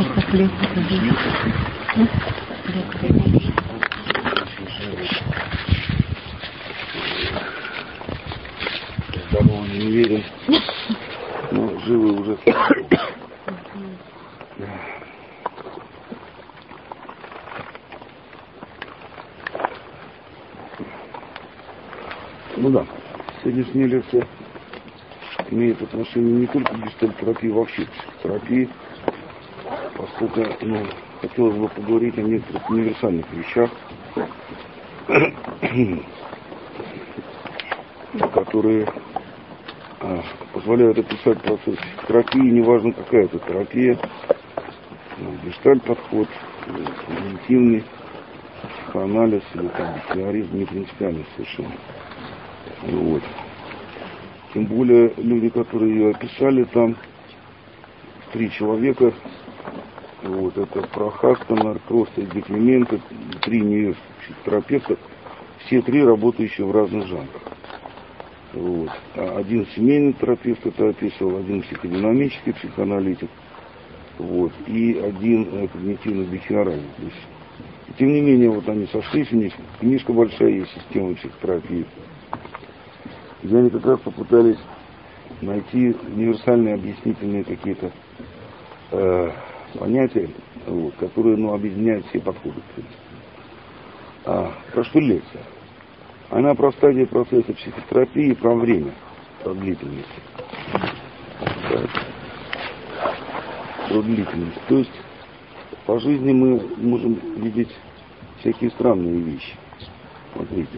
Здорово, не верим. Ну, живы уже. Ну да, сегодняшняя лекция имеет отношение не только к гештальт-терапии, вообще к психотерапии, поскольку хотелось бы поговорить о некоторых универсальных вещах, которые позволяют описать процесс психотерапии, неважно какая это терапия, гештальт-подход, когнитивный психоанализ или там теоризм, не принципиально совершенно. Вот. Тем более люди, которые ее описали, там 3 человека. Вот, это Прохаста, Наркроста и Деклименко, 3 невежественных психотерапевта, все 3 работающие в разных жанрах. Вот. Один семейный терапевт это описывал, один психодинамический психоаналитик, вот, и один когнитивно-бихевиоральный. Тем не менее, вот они сошлись, у них книжка большая есть, система психотерапии. Где они как раз попытались найти универсальные объяснительные какие-то понятия, вот, которые объединяют все подходы. Про что лекция? Она про стадии процесса психотерапии, про время, про длительность. Про длительность. То есть по жизни мы можем видеть всякие странные вещи. Смотрите.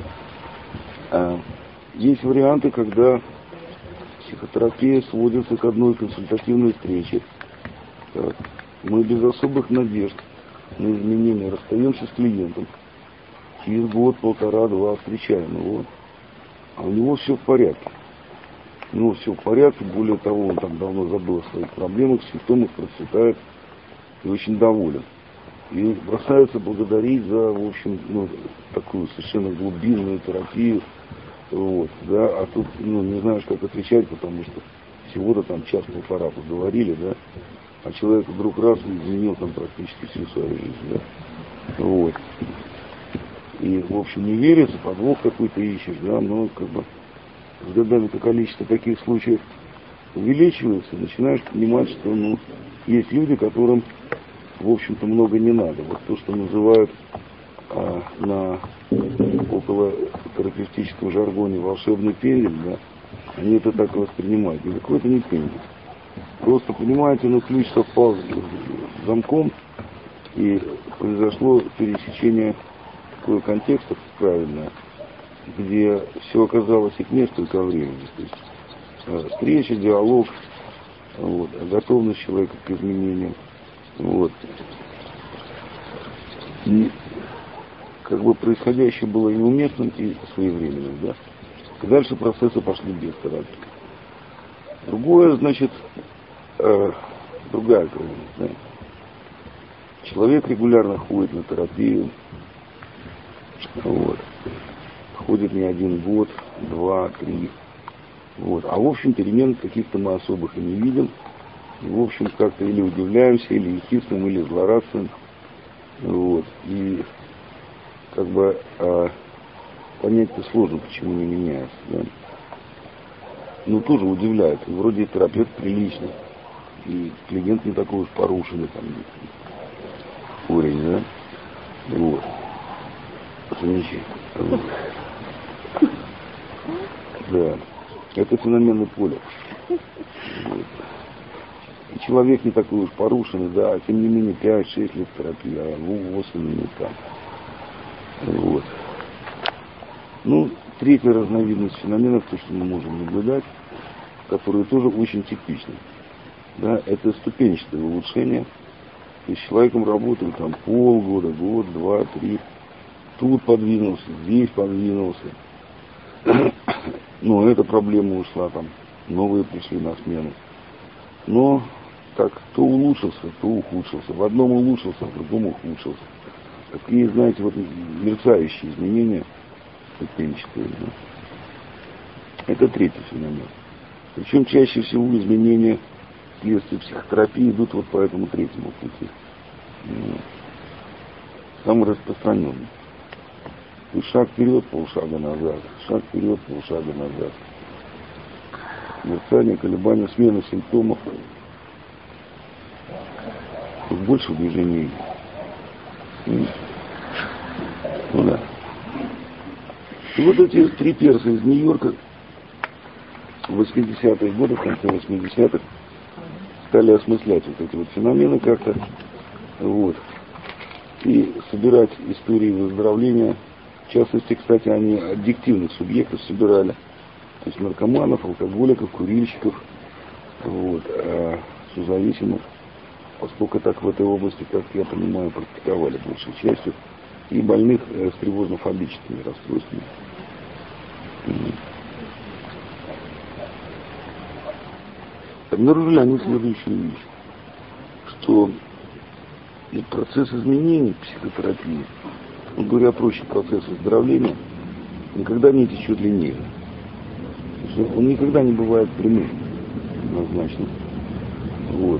Есть варианты, когда психотерапия сводится к одной консультативной встрече. Так. Мы без особых надежд на изменения расстаемся с клиентом. Через год, 1,5-2 встречаем его. А у него все в порядке. У него все в порядке. Более того, он там давно забыл о своих проблемах, симптомах, процветает и очень доволен. И бросается благодарить за, в общем, такую совершенно глубинную терапию. Вот, да, а тут, не знаешь, как отвечать, потому что всего-то там 1-1,5 поговорили, да, а человек вдруг раз изменил там практически всю свою жизнь, да, вот. И, в общем, не верится, подвох какой-то ищешь, да, но как бы с годами это количество таких случаев увеличивается, начинаешь понимать, что, есть люди, которым, в общем-то, много не надо. Вот то, что называют на около терапевтическом жаргоне волшебный пендель, да, они это так воспринимают. Никакой это не пендель. Просто, понимаете, ключ совпал с замком, и произошло пересечение такого контекста правильное, где все оказалось и к месту, и ко времени. То есть встреча, диалог, вот, готовность человека к изменениям. Вот. И как бы происходящее было неуместным и своевременным, да. И дальше процессы пошли без терапии. Другое, значит, другая крайность, да. Человек регулярно ходит на терапию, вот, ходит не 1 год, 2, 3, вот, а в общем перемен каких-то мы особых и не видим, и, в общем как-то или удивляемся, или ехидствуем, или злорадствуем, вот, и как бы понять-то сложно, почему не меняется, да. Но тоже удивляет. И вроде и терапевт приличный, и клиент не такой уж порушенный там уровень, да. Вот. Замечательно. Да. Это феноменное поле. Вот. И человек не такой уж порушенный, да, а тем не менее 5-6 лет терапии, а 8 минут там. Вот. Третья разновидность феноменов, то, что мы можем наблюдать, которые тоже очень типичны. Да, это ступенчатое улучшение. То есть с человеком работают там полгода, год, 2, 3. Тут подвинулся, здесь подвинулся. Но эта проблема ушла, там новые пришли на смену. Но так, то улучшился, то ухудшился. В одном улучшился, в другом ухудшился. Такие, знаете, вот мерцающие изменения, ступенчатые. Да? Это третий феномен. Причем чаще всего изменения последствия психотерапии идут вот по этому третьему пути. Самый распространенный. И шаг вперед, полшага назад. Шаг вперед, полшага назад. Мерцание, колебания, смена симптомов. Тут больше движений. Ну да. И вот эти три перса из Нью-Йорка в 80-е годы, в конце 80-х, стали осмыслять вот эти вот феномены как-то, вот, и собирать истории выздоровления. В частности, кстати, они аддиктивных субъектов собирали, то есть наркоманов, алкоголиков, курильщиков, вот, созависимых, поскольку так в этой области, как я понимаю, практиковали большей частью, и больных с тревожно-фобическими расстройствами. Обнаружили они следующую вещь, что процесс изменений в психотерапии, говоря проще, процесс выздоровления, никогда не течет линейно. Он никогда не бывает прямым, однозначно. Вот.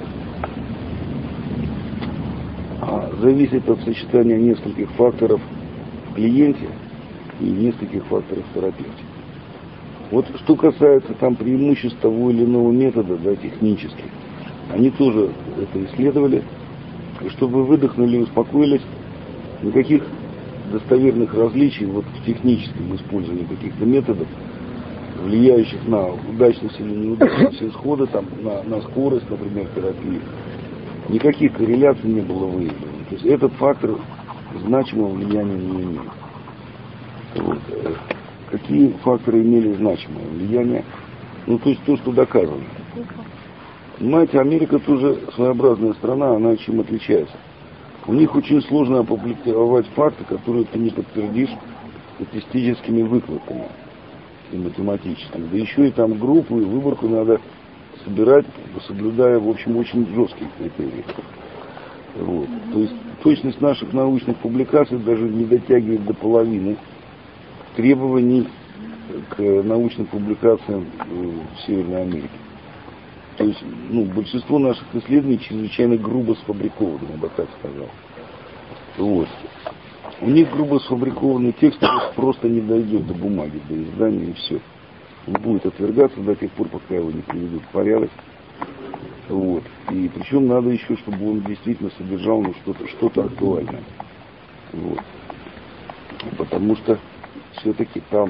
А зависит от сочетания нескольких факторов в клиенте и нескольких факторов в терапевте. Вот что касается там преимуществ того или иного метода, да, технических, они тоже это исследовали. И чтобы вы выдохнули и успокоились, никаких достоверных различий вот в техническом использовании каких-то методов, влияющих на удачность или неудачность исхода, там, на скорость, например, терапии, никаких корреляций не было выявлено. То есть этот фактор значимого влияния не имеет. Вот. Какие факторы имели значимое влияние? Ну, то есть то, что доказано. Понимаете, Америка тоже своеобразная страна, она чем отличается. У них очень сложно опубликовать факты, которые ты не подтвердишь статистическими выкладками и математическими. Да еще и там группу и выборку надо собирать, соблюдая, в общем, очень жесткие критерии. Вот. То есть точность наших научных публикаций даже не дотягивает до половины требований к научным публикациям в Северной Америке. То есть, большинство наших исследований чрезвычайно грубо сфабрикованы, я бы так сказал. Вот. У них грубо сфабрикованный текст просто не дойдет до бумаги, до издания, и все. Он будет отвергаться до тех пор, пока его не приведут в порядок. Вот. И причем надо еще, чтобы он действительно содержал что-то актуальное. Вот. Потому что все-таки там,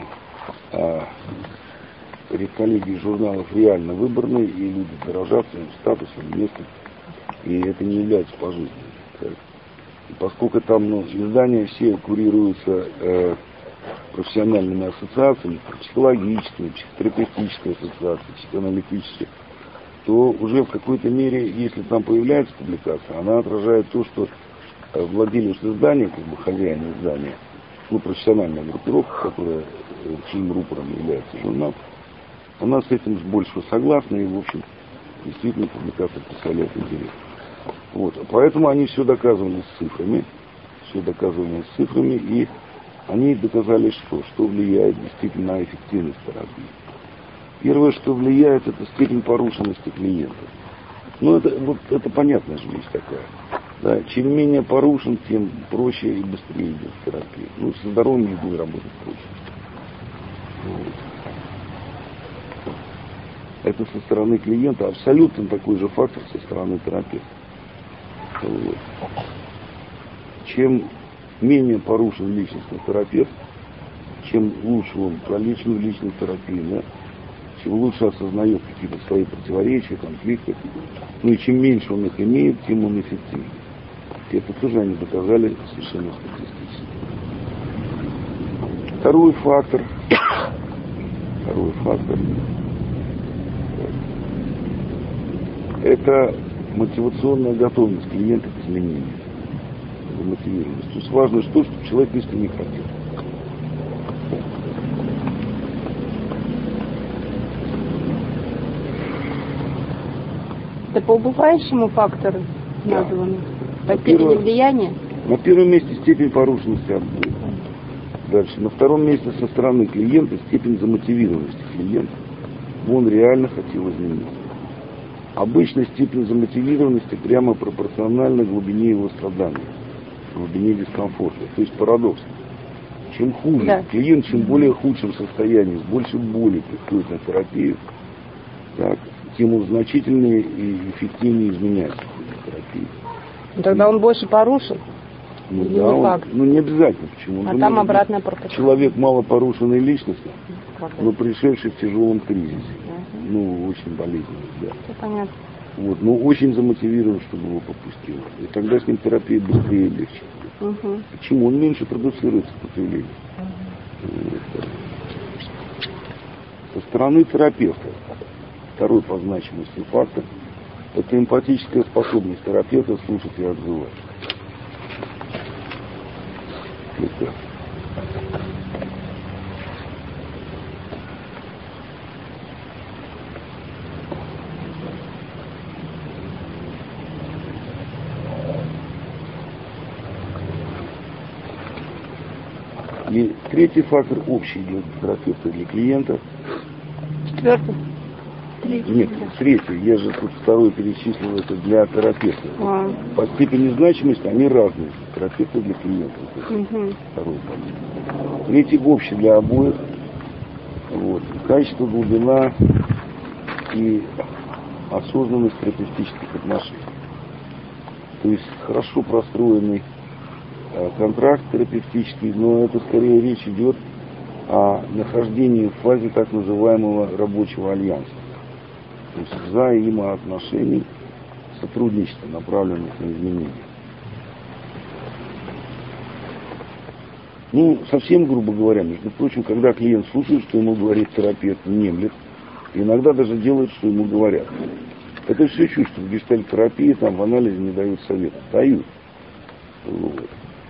редколлегии журналов реально выборные, и люди дорожат своим статусом, местом, и это не является пожизненным. И поскольку там издания все курируются профессиональными ассоциациями, психологическими, психотерапевтической ассоциацией, психоаналитической, то уже в какой-то мере, если там появляется публикация, она отражает то, что владелец издания, как бы хозяин издания, профессиональная группировка, которая чьим рупором является журнал, она с этим больше согласна, и, в общем, действительно публикация представляет интерес. Вот. Поэтому они все доказывали с цифрами, и они доказали, что влияет действительно на эффективность терапии. Первое, что влияет, это степень порушенности клиента. Это понятная же вещь такая. Да, чем менее порушен, тем проще и быстрее идет терапия. Со здоровыми людьми работать проще. Вот. Это со стороны клиента абсолютно такой же фактор со стороны терапевта. Вот. Чем менее порушен личностный терапевт, чем лучше он пролечен в личной терапии, да, чем лучше осознает какие-то свои противоречия, конфликты, и чем меньше он их имеет, тем он эффективнее. И это тоже они доказали совершенно статистически. Второй фактор это мотивационная готовность клиента к изменению. Мотивированность. То есть важно, чтобы человек искренне хотел. Это по убывающему фактору названо? По степени влияния? На первом месте степень порушенности отбоя. Дальше. На втором месте со стороны клиента степень замотивированности клиента. Он реально хотел измениться. Обычно степень замотивированности прямо пропорциональна глубине его страданий, глубине дискомфорта. То есть парадокс. Чем хуже клиент, чем более худшем состоянии, с большей болью приходит на терапию, так, тем он значительнее и эффективнее изменяется в терапии. Тогда он больше порушен? Ну да, не обязательно. Почему? А там обратная пропорция. Человек мало порушенной личностью, но пришедший в тяжелом кризисе. Ну, очень болезненный, да. Все понятно. Вот, но очень замотивирован, чтобы его попустило. И тогда с ним терапия быстрее и легче. Почему? Он меньше продуцирует сопротивление. Со стороны терапевта второй по значимости фактор – это эмпатическая способность терапевта слушать и отзывать. Это. И третий фактор общий для терапевта и для клиента. Четвертый? Третий. Нет, третий. Я же тут второй перечислил, это для терапевта. По степени значимости они разные. Терапевта и для клиента. Второй фактор. Третий общий для обоих. Вот. Качество, глубина и осознанность терапевтических отношений. То есть хорошо простроенный контракт терапевтический, но это скорее речь идет о нахождении в фазе так называемого рабочего альянса. То есть взаимоотношений, сотрудничества, направленных на изменения. Ну, совсем грубо говоря, между прочим, когда клиент слушает, что ему говорит терапевт, немлет, иногда даже делает, что ему говорят. Это все чушь, что в гештальт-терапии, там в анализе не дают совета. Дают. Вот.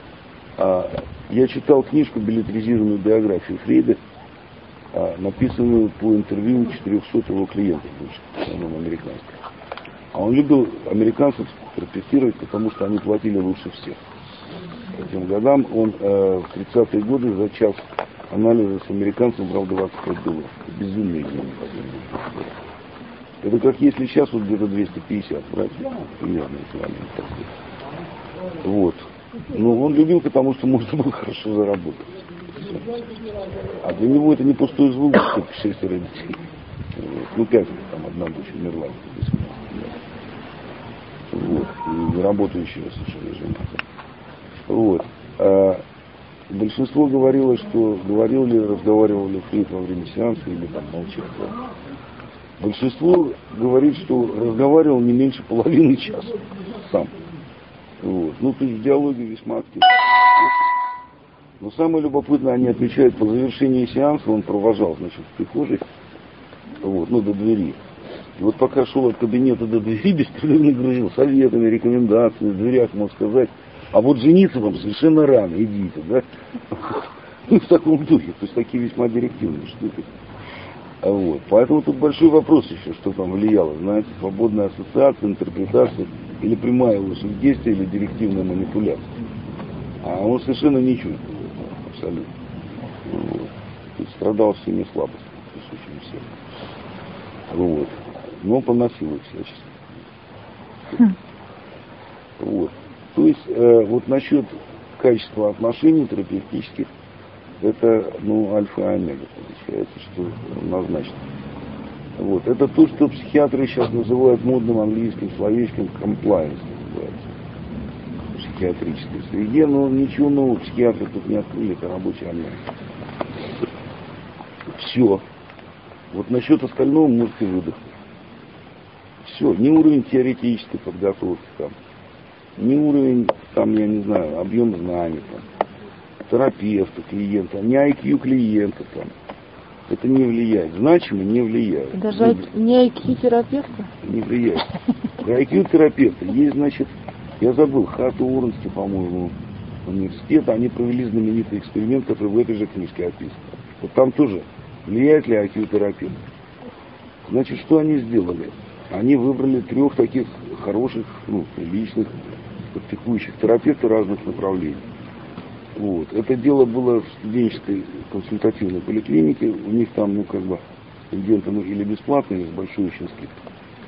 Я читал книжку, билетризированную биографию Фрейда, написанную по интервью 400 его клиентов, в основном американских. А он любил американцев терапевтировать, потому что они платили лучше всех. По этим годам он в 30-е годы за час анализа с американцем брал $25. Безумные деньги. Это как если сейчас вот где-то 250 брать, примерно эквивалент. Вот. Но он любил, потому что можно было хорошо заработать. А для него это не пустой звук, как 6 детей. Ну, 5, там одна дочь умерла. Вот. И работающая совершенно жена. Вот. Большинство говорило, что разговаривал ли Фрейд во время сеанса или там молчал. Большинство говорит, что разговаривал не меньше половины часа сам. Вот. Ну, то есть в диалоге весьма активно. Но самое любопытное, они отмечают, по завершении сеанса он провожал, значит, в прихожей, вот, ну, до двери. И вот пока шел от кабинета до двери, беспрерывно грузил советами, рекомендациями, в дверях мог сказать, а вот жениться вам совершенно рано, идите, да? Ну, в таком духе, то есть такие весьма директивные штуки. Вот. Поэтому тут большой вопрос еще, что там влияло, знаете, свободная ассоциация, интерпретация, или прямая лошадь действия, или директивная манипуляция. А он совершенно не чувствовал, абсолютно. Вот. То есть страдал всеми слабостями, присущими всем. Вот. Но поносил их всячески. Вот. То есть, вот насчет качества отношений терапевтических, это, ну, альфа и омега, получается, что однозначно. Вот. Это то, что психиатры сейчас называют модным английским словечком compliance, называется, в психиатрической среде, но ничего нового психиатры тут не открыли, это рабочий альянс. Все. Вот насчет остального можете выдохнуть. Все. Ни уровень теоретической подготовки там, ни уровень, там, я не знаю, объем знаний, там, терапевта, клиента, ни IQ клиента там. Это не влияет. Значимо не влияет. Даже не IQ-терапевта? Не влияет. Для IQ-терапевта есть, значит, я забыл, Хату Уорренский, по-моему, университет, они провели знаменитый эксперимент, который в этой же книжке описан. Вот там тоже, влияет ли IQ-терапевт. Значит, что они сделали? Они выбрали 3 таких хороших, ну, приличных, практикующих терапевтов разных направлений. Вот. Это дело было в студенческой консультативной поликлинике. У них там, ну, как бы, студентам или бесплатно, или с большой очень скидкой.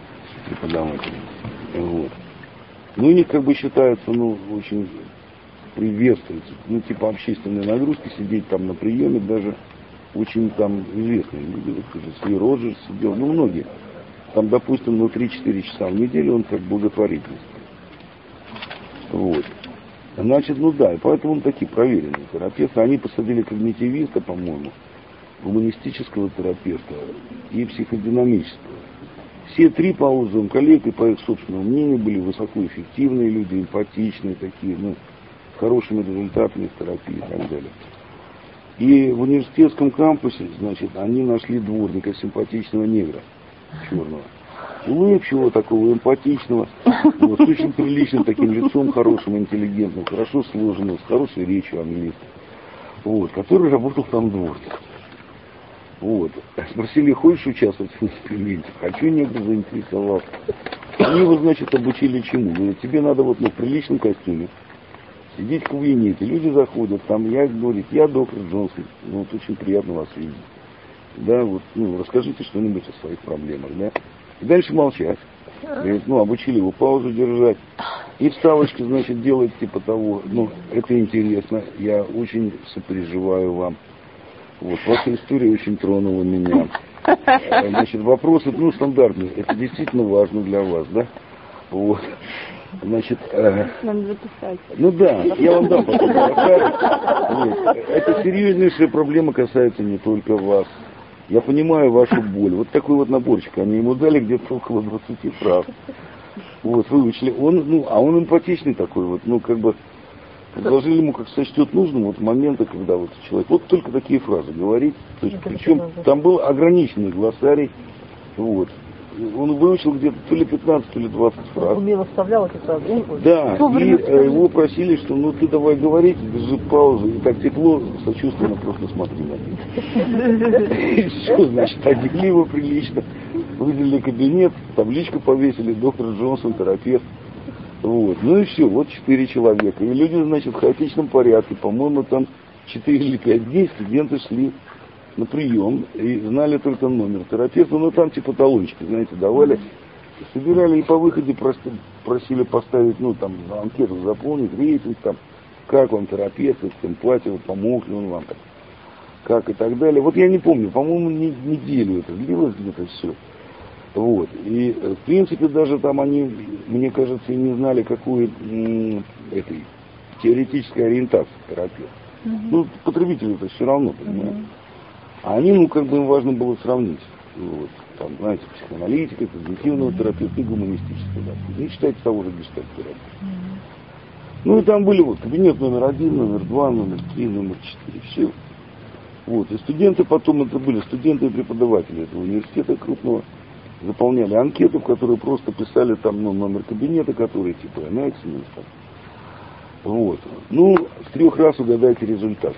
преподаватели. Вот. Ну, у них как бы считается, ну, очень приветствуется, ну, типа общественной нагрузки, сидеть там на приеме, даже очень там известные люди, вот, Сли Роджерс сидел, ну, многие. Там, допустим, ну, 3-4 часа в неделю он как благотворительность. Вот. Значит, ну да, и поэтому он такие проверенные терапевты. Они посадили когнитивиста, по-моему, гуманистического терапевта и психодинамического. Все три, по отзывам коллег и по их собственному мнению, были высокоэффективные люди, эмпатичные такие, ну, с хорошими результатами в терапии и так далее. И в университетском кампусе, значит, они нашли дворника, симпатичного негра, черного. Улыбчивого, такого эмпатичного, вот, с очень приличным таким лицом, хорошим, интеллигентным, хорошо сложенным, с хорошей речью английской, вот, который работал там дворником. Вот. Спросили, хочешь участвовать в эксперименте? Хочу, негр заинтересовался. Они его, значит, обучили чему? Говорят, тебе надо вот, ну, в приличном костюме сидеть в кабинете. Люди заходят, там я, говорит, я доктор Джонсон, ну, вот очень приятно вас видеть. Да, вот, ну, расскажите что-нибудь о своих проблемах, да. И дальше молчать. Говорит, ну, обучили его паузу держать. И вставочки, значит, делать типа того, ну, это интересно, я очень сопереживаю вам. Вот, ваша история очень тронула меня. Значит, вопросы, ну, стандартные. Это действительно важно для вас, да? Вот. Значит, Надо записать. ну да, я вам дам потом. Это серьезнейшая проблема, касается не только вас. Я понимаю вашу боль. Вот такой вот наборчик. Они ему дали где-то около 20 фраз. Вот, выучили. Он, ну, а он эмпатичный такой вот, ну, как бы, предложили ему, как сочтет нужным, вот моменты, когда вот человек, вот только такие фразы говорит. То есть, причем там был ограниченный глоссарий, вот. Он выучил где-то то ли 15, то ли 20 фраз. Умело вставлял эти фразы. Да, и его просили, что ну ты давай говорить, держи паузу, и так тепло, сочувственно просто смотри на них. И все, значит, одели его прилично, выделили кабинет, табличку повесили, доктор Джонсон, терапевт. Вот. Ну и все, вот 4 человека. И люди, значит, в хаотичном порядке, по-моему, там 4 или 5 дней студенты шли на прием и знали только номер терапевта, ну там типа талончики, знаете, давали, собирали и по выходе просили поставить, ну там анкету заполнить, рейтинг там, как вам терапевт, эмпатия, помог ли он вам, как и так далее. Вот я не помню, по-моему, неделю это длилось где-то все. Вот. И в принципе даже там они, мне кажется, и не знали, какую этой теоретической ориентации терапевт. Ну, потребителю это все равно, понимаете. А они, ну, как бы им важно было сравнить. Вот, там, знаете, психоаналитика, когнитивного терапевта и гуманистического. Да. Не считайте того же гештальт-терапевта. Ну, и там были вот кабинет номер 1, номер 2, номер 3, номер 4, все. Вот, и студенты потом, это были студенты и преподаватели этого университета крупного, заполняли анкету, в которой просто писали там, ну, номер кабинета, который типа МХ, там. Вот. Ну, с 3 раз угадайте результат.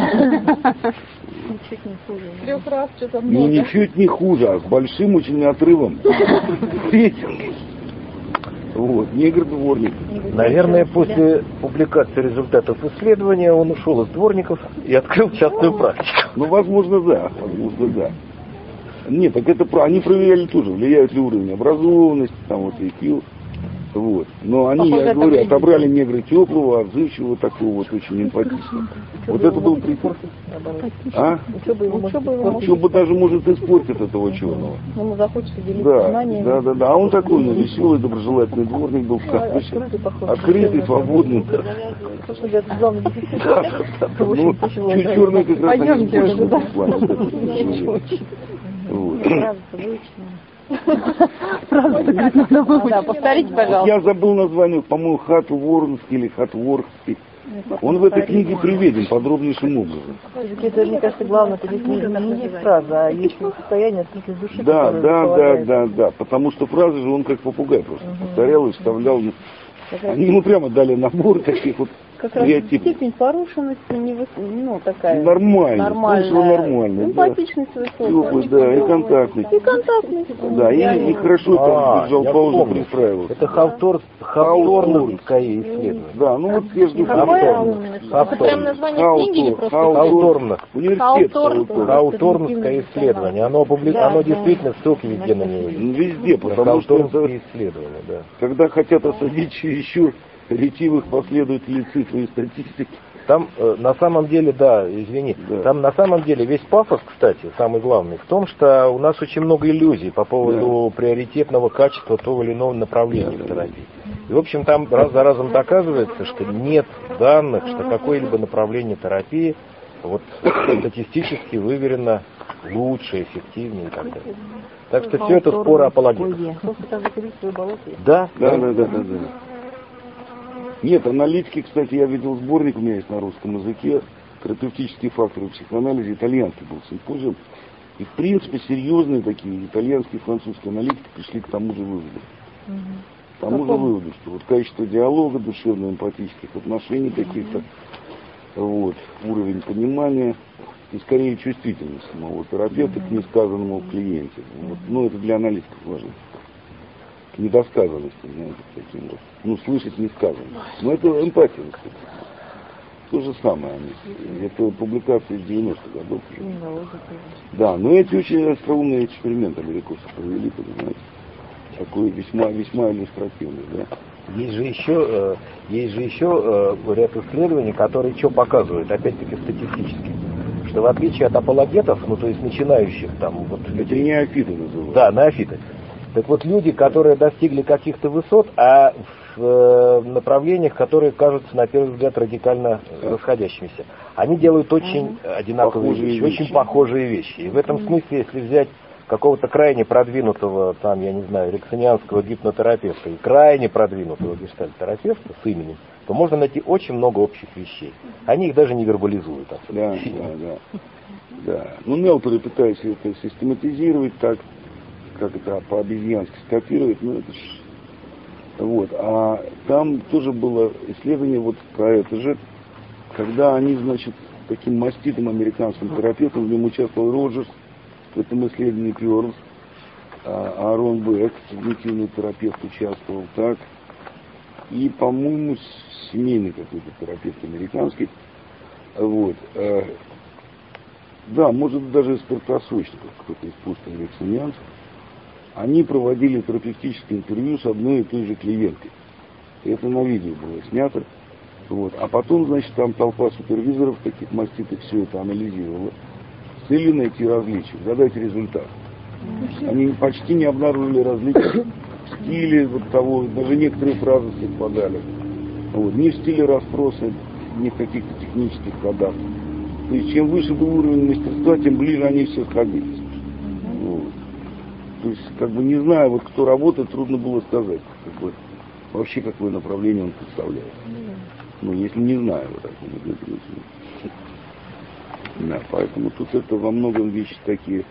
Ничуть не хуже. 3 раз что-то много. Ну, ничуть не хуже, а с большим очень отрывом. Третий. Вот, негр-дворник. Наверное, после публикации результатов исследования он ушел из дворников и открыл частную практику. Ну, возможно, да. Возможно, да. Нет, так это они проверяли тоже, влияет ли уровень образованности, там вот IQ. Вот. Но они, я говорю, отобрали негра теплого, отзывчивого, такого вот очень эмпатичного. Вот это был прикол. А? Учеба даже может испортить этого черного. Ему захочется делиться знаниями. Да. А он такой, ну, веселый, доброжелательный дворник был в кампусе. Открытый, свободный. Ну, чуть черный как раз они Да, повторите, пожалуйста. Я забыл название, по-моему, Хатворнский или Хатворгский. Он в этой книге приведен подробнейшим образом. Это, мне кажется, главное, это не есть фраза, а есть состояние, в смысле души. Да. Потому что фразы же он как попугай просто повторял и вставлял. Они ему прямо дали набор таких вот как раз степень порушенности такая нормальная. Эмпатичность высокая. Теплый, да, и контактность. Да, и хорошо там держал паузу, пристраивался. Это хавторновское исследование. Да, ну вот я жду Прям название книги или просто? Университет Хавторновское исследование. Оно действительно, ссылки везде на него есть. Везде, потому что исследование, да. Когда хотят осадить чересчур ретивых последователей цифры и статистики. Там на самом деле, там на самом деле весь пафос, кстати, самый главный, в том, что у нас очень много иллюзий по поводу приоритетного качества того или иного направления в терапии. И, в общем, там раз за разом доказывается, что нет данных, что какое-либо направление терапии статистически выверено лучше, эффективнее и так далее. Так что все это споры апологетов. Да. Нет, аналитики, кстати, я видел сборник, у меня есть на русском языке, терапевтические факторы в психоанализе, итальянский был симпозиум. И, в принципе, серьезные такие итальянские и французские аналитики пришли к тому же выводу. Что качество диалога, душевно-эмпатических отношений каких-то, уровень понимания и, скорее, чувствительность самого терапевта к несказанному клиенте. Это для аналитиков важно. К недосказанности, таким вот. Слышать несказанно. Но это эмпатия, кстати. То же самое они. Это публикация из 90-х годов уже. Да, но эти очень остроумные эксперименты американцы провели, понимаете. Такой весьма иллюстративный, да. Есть же еще ряд исследований, которые что показывают, опять-таки статистически, что в отличие от апологетов, то есть начинающих там людей. Это неофиты называют. Да, неофиты. Так вот, люди, которые достигли каких-то высот, а в направлениях, которые кажутся на первый взгляд радикально расходящимися, они делают очень одинаковые вещи, очень похожие вещи. И в этом смысле, если взять какого-то крайне продвинутого, эриксонианского гипнотерапевта и крайне продвинутого гештальт-терапевта с именем, то можно найти очень много общих вещей. Они их даже не вербализуют. Да. Мелтори пытается это систематизировать так, как это по-обезьянски скопировать, это ж... А там тоже было исследование про это же, когда они, таким маститым американским терапевтом, в нем участвовал Роджерс, в этом исследовании Пёрлс, Аарон Бек, когнитивный терапевт, участвовал, так, и, по-моему, семейный какой-то терапевт американский, да, может даже из первосрочников, кто-то из постэриксонианцев, они проводили терапевтическое интервью с одной и той же клиенткой. И это на видео было снято. А потом, там толпа супервизоров, таких маститых, все это анализировала с целью найти различия, задать результат. Они почти не обнаружили различий в стиле того, даже некоторые фразы совпадали. Ни в стиле расспроса, ни в каких-то технических ходах. То есть, чем выше был уровень мастерства, тем ближе они все сходились. То есть, не зная, кто работает, трудно было сказать, вообще какое направление он представляет. Если не знаю, Да, поэтому тут это во многом вещи такие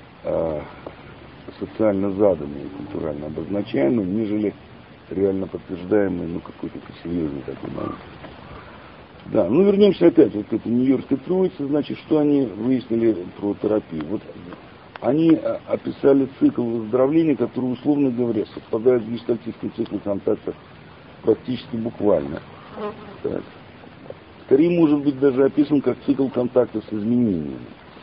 социально заданные, культурально обозначаемые, нежели реально подтверждаемые, какой-то серьезный такой момент. Да, вернемся опять к этой Нью-Йоркской троице, что они выяснили про терапию. Они описали цикл выздоровления, который, условно говоря, совпадает с гештальтистским циклом контакта практически буквально. Так. Скорее, может быть, даже описан как цикл контакта с изменениями.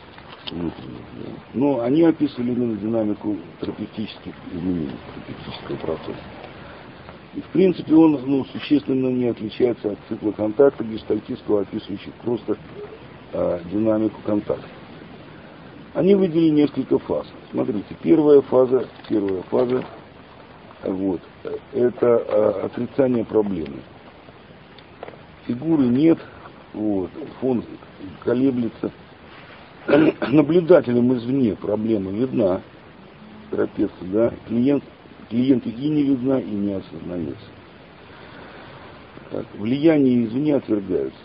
Но они описывали именно динамику терапевтических изменений, терапевтического процесса. И, в принципе, он существенно не отличается от цикла контакта гештальтистского, описывающего просто динамику контакта. Они выделили несколько фаз. Смотрите, первая фаза, это отрицание проблемы. Фигуры нет, фон колеблется. Наблюдателям извне проблема видна, терапевту, да, клиенту и не видна, и не осознается. Так, влияние извне отвергаются.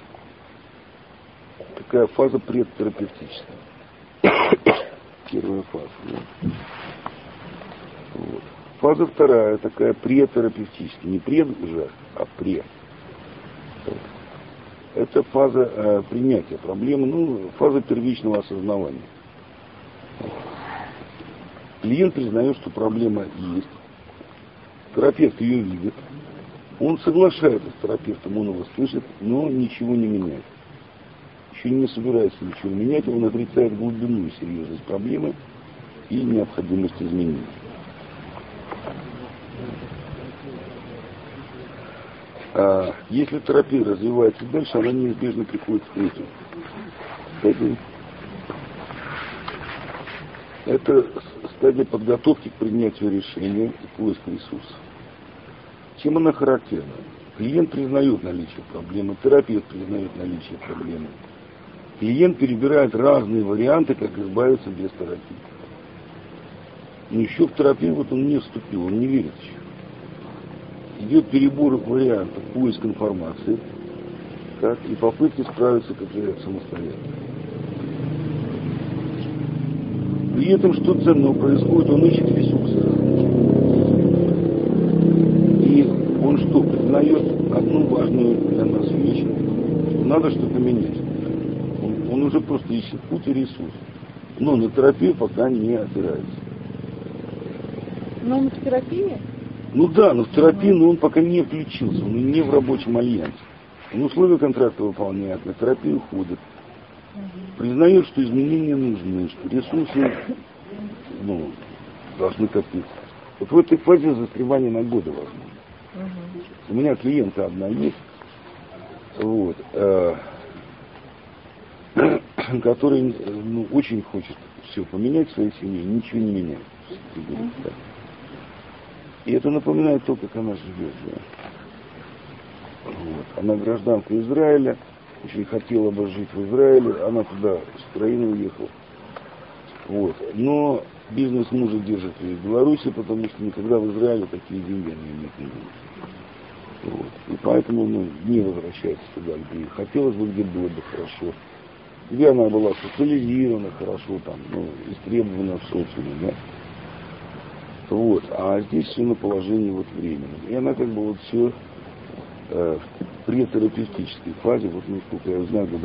Такая фаза предтерапевтическая. Первая фаза. Да. Фаза вторая, такая претерапевтическая. Не пред уже, а пре. Это фаза принятия проблемы, фаза первичного осознавания. Клиент признает, что проблема есть. Терапевт ее видит. Он соглашается с терапевтом, он его слышит, но ничего не меняет. Еще не собирается ничего менять, он отрицает глубину и серьезность проблемы и необходимость изменений. Если терапия развивается дальше, она неизбежно приходит к третьему. Кстати, это стадия подготовки к принятию решения и поиска ресурсов. Чем она характерна? Клиент признает наличие проблемы, терапевт признает наличие проблемы. Клиент перебирает разные варианты, как избавиться без терапии. Но еще в терапию он не вступил, он не верит еще. Идет перебор вариантов, поиск информации, и попытки справиться, как говорят, самостоятельно. При этом, что ценного происходит, он ищет ресурсы. И он что, признает одну важную для нас вещь, что надо что-то менять. Он уже просто ищет путь и ресурс. Но на терапию пока не опирается. Но он в терапии? Ну да, но в терапии он пока не включился, он не в рабочем альянсе. Он условия контракта выполняет, на терапию ходит. Признает, что изменения нужны, что ресурсы должны копиться. Вот в этой фазе застревания на годы возможно. У меня клиентка одна есть, который очень хочет все поменять в своей семье, ничего не меняет. И это напоминает то, как она живет. Да. Она гражданка Израиля, очень хотела бы жить в Израиле, она туда с Украины уехала. Но бизнес мужа держит ее в Беларуси, потому что никогда в Израиле такие деньги они иметь не будут. И поэтому не возвращается туда, где хотелось бы, где было бы хорошо. Где она была социализирована хорошо, истребована в социуме, да. А здесь все на положении временном. И она все в претерапевтической фазе, насколько я знаю, года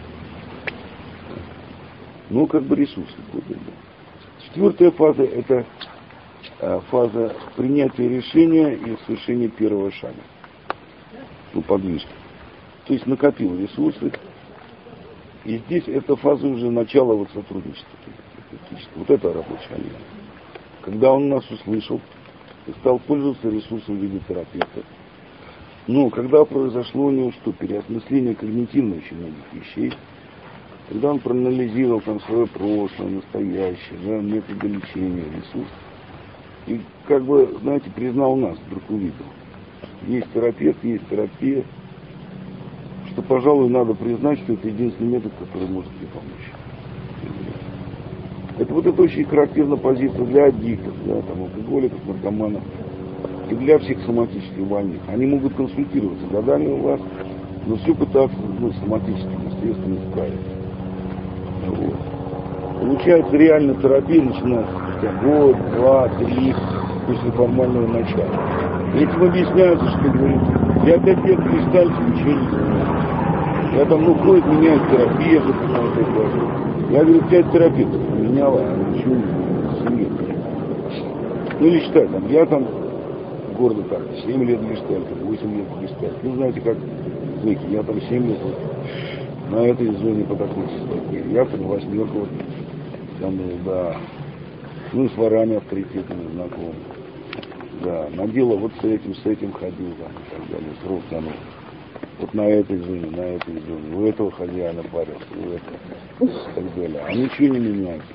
3. Ресурс какой-то. Четвертая фаза — это фаза принятия решения и совершения первого шага. Подвижки. То есть накопил ресурсы. И здесь эта фаза уже начала сотрудничества. Это рабочий альянс. Когда он нас услышал и стал пользоваться ресурсом в виде терапевта. Когда произошло у него переосмысление когнитивно очень многих вещей, когда он проанализировал свое прошлое, настоящее, методы лечения, ресурс, и признал нас, вдруг увидел. Есть терапевт, есть терапия, что, пожалуй, надо признать, что это единственный метод, который может тебе помочь. Это очень характерна позиция для аддиктов, алкоголиков, наркоманов и для всех соматических больных. Они могут консультироваться годами у вас, но все пытаться соматическими средствами справиться. Получается, реально терапия начинается спустя год, 2, 3 после формального начала. Этим объясняется, что говорит, я 5 лет гештальте, ничего не знаю. Я ходит, меняет терапевта, я говорю, 5 терапевтов поменяла, а ничего не знаю. Или считай, я в городе 7 лет гештальта, 8 лет гештальта. Знаете, как зэки, я 7 лет на этой зоне по такой состоянии. Я 8 да. С ворами авторитетными знакомы. Да, на дело с этим ходил, и так далее, срок тянул. На этой зоне, у этого хозяина парился, у этого, и так далее. А ничего не меняется.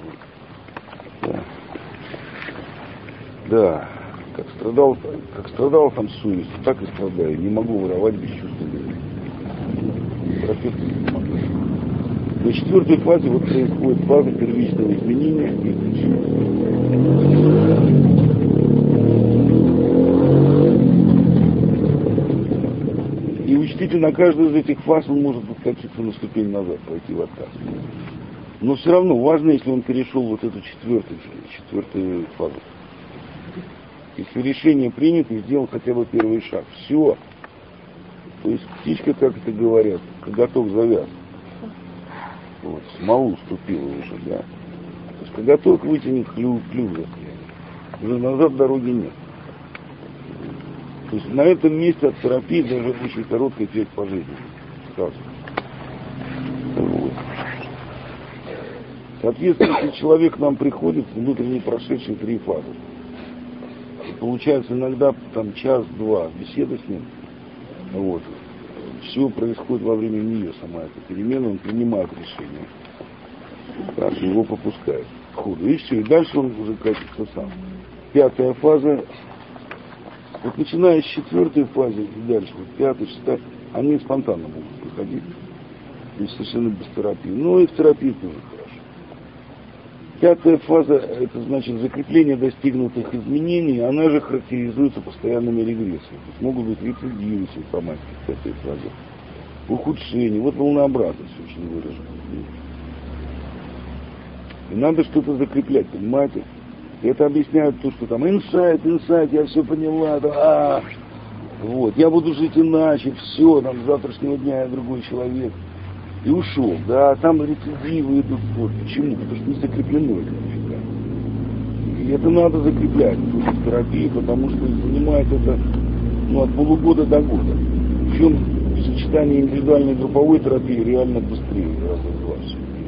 Да. Как страдал совесть, так и страдаю. Не могу воровать без чувства вины. Терапевт не помогает. На четвертой фазе происходит фаза первичного изменения и включения. И учтите, на каждую из этих фаз он может откатиться на ступень назад, пойти в отказ. Но все равно важно, если он перешел эту четвертую фазу. Если решение принято и сделал хотя бы первый шаг. Все. То есть птичка, как это говорят, коготок завяз. Вот, смолу ступила уже, да. То есть коготок вытянет, клюв застрянет. Уже назад дороги нет. То есть на этом месте от терапии даже очень короткий эффект по жизни. Сразу. Вот. Соответственно, если человек к нам приходит, внутренне прошедший 3 фазы, и получается иногда там час-два беседы с ним, вот, все происходит во время нее, сама эта перемена, он принимает решение, так, его попускает к ходу, и все, и дальше он уже катится сам. 5-я фаза, вот начиная с 4-й фазы и дальше, вот 5-й, 6-й, они спонтанно могут приходить, и совершенно без терапии, но и в терапии тоже хорошо. 5-я фаза, это значит закрепление достигнутых изменений, она же характеризуется постоянными регрессиями. То есть могут быть рецидивы симптоматики в 5-й фазе, ухудшение, вот волнообразность очень выражена. И надо что-то закреплять, понимаете? И это объясняют то, что там инсайт, я все поняла, да, вот, я буду жить иначе, все, там, с завтрашнего дня я другой человек. И ушел, да, там рецидивы идут, вот, почему? Потому что не закреплено это нифига. И это надо закреплять в терапии, потому что занимает это, ну, от полугода до года. Причем сочетание индивидуальной и групповой терапии реально быстрее, раза в 2.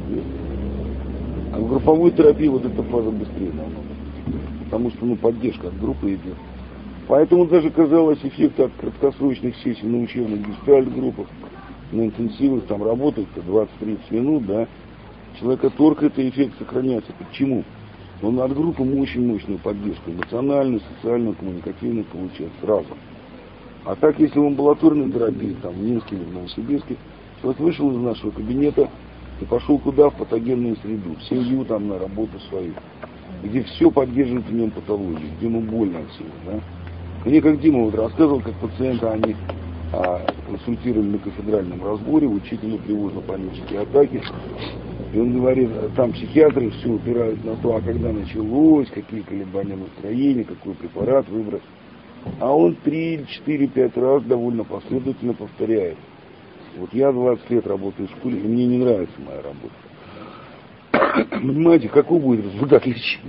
А в групповой терапии вот эта фаза быстрее намного. Потому что, ну, поддержка от группы идет. Поэтому даже казалось эффект от краткосрочных сессий на учебных гештальт-группах, на интенсивах, там работает 20-30 минут, да, человека торкает, и эффект сохраняется. Почему? Он от группы очень мощную поддержку, эмоциональную, социальную, коммуникативную получает сразу. А так, если в амбулаторной терапии, там, в Минске или в Новосибирске, человек вышел из нашего кабинета и пошел куда? В патогенную среду, в семью, там, на работу свою, где все поддерживает в нем патологию, где ему больно от всего, да. Мне, как Дима вот рассказывал, как пациента они консультировали на кафедральном разборе, учителю тревожно-панические атаки. И он говорит, там психиатры все упирают на то, а когда началось, какие колебания настроения, какой препарат выбрать. А он 3, 4, 5 раз довольно последовательно повторяет. Вот я 20 лет работаю в школе, и мне не нравится моя работа. Понимаете, какой будет результат лечения?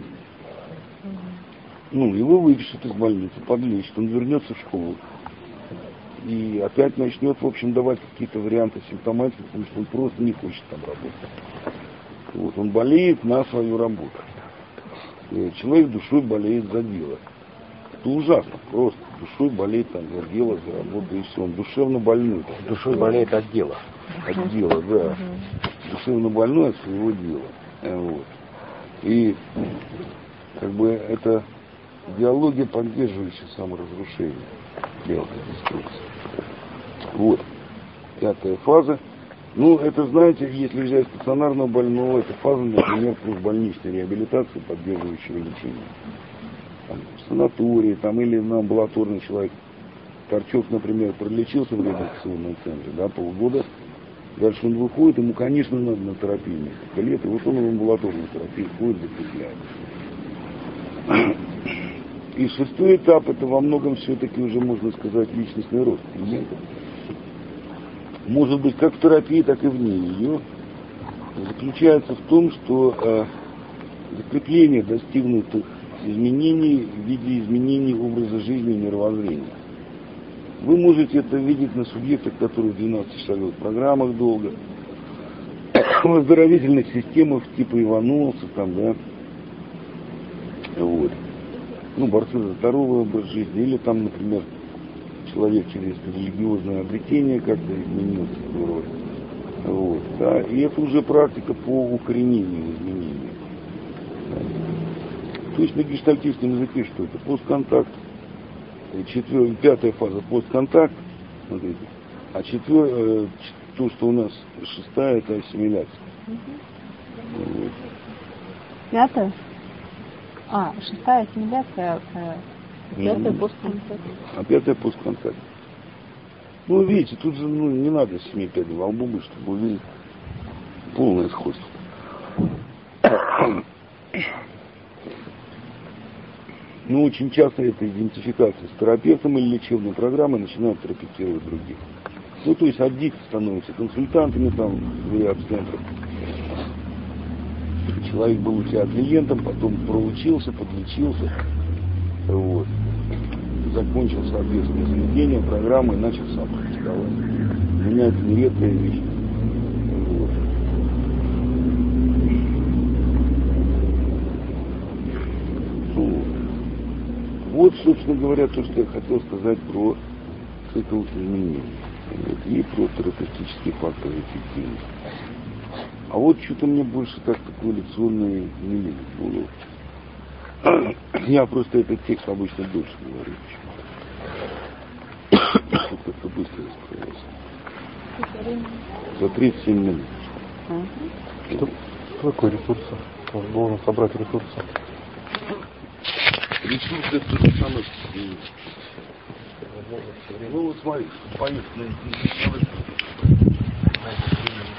Ну, его выпишут из больницы, подлечат, он вернется в школу. И опять начнет, в общем, давать какие-то варианты симптоматики, потому что он просто не хочет там работать. Вот, он болеет на свою работу. И человек душой болеет за дело. Это ужасно, просто. Душой болеет там за дело, за работу, и все. Он душевно больной. Душой болеет от дела. От дела, да. Душевно больной от своего дела. Вот. И как бы это идеология, поддерживающая саморазрушение. Деструкция. Вот. 5-я фаза. Ну, это, знаете, если взять стационарного больного, это фаза, например, больничной реабилитации, поддерживающего лечения. Там, в санатории, там, или на амбулаторный человек. Торчок, например, пролечился в реабилитационном центре, да, полгода. Дальше он выходит, ему, конечно, надо на терапию несколько лет, и вот он в амбулаторную терапию ходит, закрепляет. И 6-й этап, это во многом все-таки уже, можно сказать, личностный рост. Понимаете? Может быть, как в терапии, так и вне ее, заключается в том, что закрепление достигнутых изменений в виде изменений образа жизни и мировоззрения. Вы можете это видеть на субъектах, которые в 12-часовых программах долго, в оздоровительных системах типа Ивановцев, там, да, вот. Ну, борцы за здоровый образ жизни, или там, например, человек через религиозное обретение как-то изменился в роли. Вот, да, и это уже практика по укоренению изменений. Да. То есть на гештальтистском языке что это? Постконтакт. 5-я фаза постконтакт, смотрите, а то, что у нас 6-я, это ассимиляция. Вот. 5-я? 6-я ассимиляция, 5-я постконтакт. А 5-я постконтакт. Ну, видите, тут же не надо 7 пядей во лбу быть, чтобы увидеть полное сходство. Но очень часто эта идентификация с терапевтом или лечебной программой начинает терапевтировать других. Ну, то есть одни становятся консультантами там в реаб-центрах. Человек был у тебя клиентом, потом проучился, подлечился, вот. Закончил, соответственно, заведение, программы и начал сам практиковать. У меня это нередкая вещь. Вот. Вот, собственно говоря, то, что я хотел сказать про цикл изменений. Вот, и про терапевтические факторы эффективности. А вот что-то мне больше так такое лекционное не лезет в голову. Я просто этот текст обычно дольше говорю. Тут как-то быстро исправился. За 37 минут. Что такое ресурсы? Он должен собрать ресурсы. Ресурсы это то же самое. Ну вот смотри, поехали.